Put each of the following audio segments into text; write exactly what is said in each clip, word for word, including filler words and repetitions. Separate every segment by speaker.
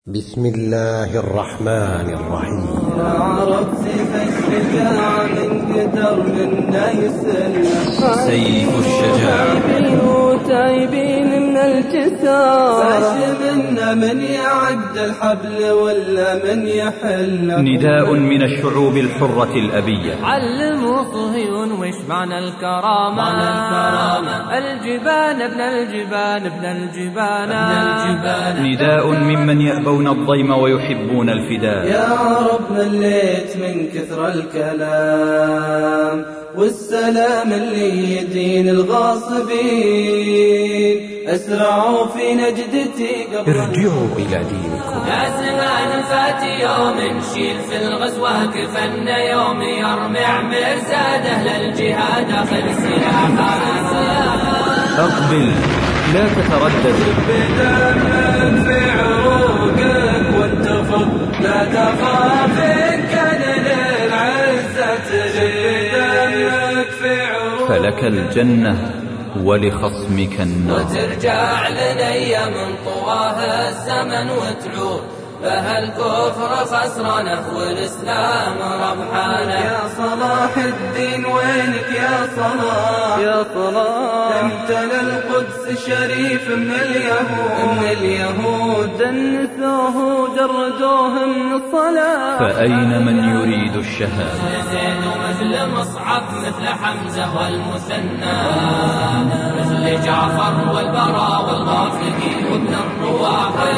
Speaker 1: بسم الله الرحمن الرحيم.
Speaker 2: عرفت سيف الشجاع من قدر منا يسلم،
Speaker 3: سيف الشجاع
Speaker 2: تايبين من الجسار، فاش منا من يعد الحبل ولا من يحل.
Speaker 3: نداء من الشعوب الحرة الأبية.
Speaker 4: علموا صهيون وش معنى الكرامة،
Speaker 2: معنى الكرامة
Speaker 4: الجبان ابن الجبان ابن الجبان,
Speaker 2: الجبان.
Speaker 3: نداء ممن يأبون الضيم ويحبون الفداء.
Speaker 2: يا رب مليت من كثر الكلام والسلام اللي يدين الغاصبين، أسرعوا في نجدتي قبل
Speaker 1: ارجعوا إلى دينكم.
Speaker 4: يا زمان فات يوم نشيل في الغزوة كفنا يوم يرمع مرزاده للجهاد آخر سلاحه.
Speaker 3: أقبل لا تتردد،
Speaker 2: بدمك في عروقك واتفق لا تخاف إن كان للعزة تجدك في عروقك،
Speaker 3: فلك الجنة ولخصمك النار.
Speaker 4: وترجع لنيا من طواها الزمن وتعود بها الكفر خسرانه والإسلام ربحانه.
Speaker 2: يا صلاح الدين وينك يا صلاح، يا صلاح تمتلى القدس شريف من اليهود، من اليهود دنسوه وجردوه من الصلاة.
Speaker 3: فأين من يريد الشهادة؟
Speaker 4: زيد مثل مصعب مثل حمزة والمثنى، مثل جعفر والبراء والغافقي وابن الرواحي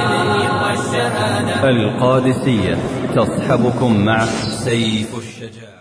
Speaker 4: والشهادة.
Speaker 3: القادسية تصحبكم مع سيف الشجاع.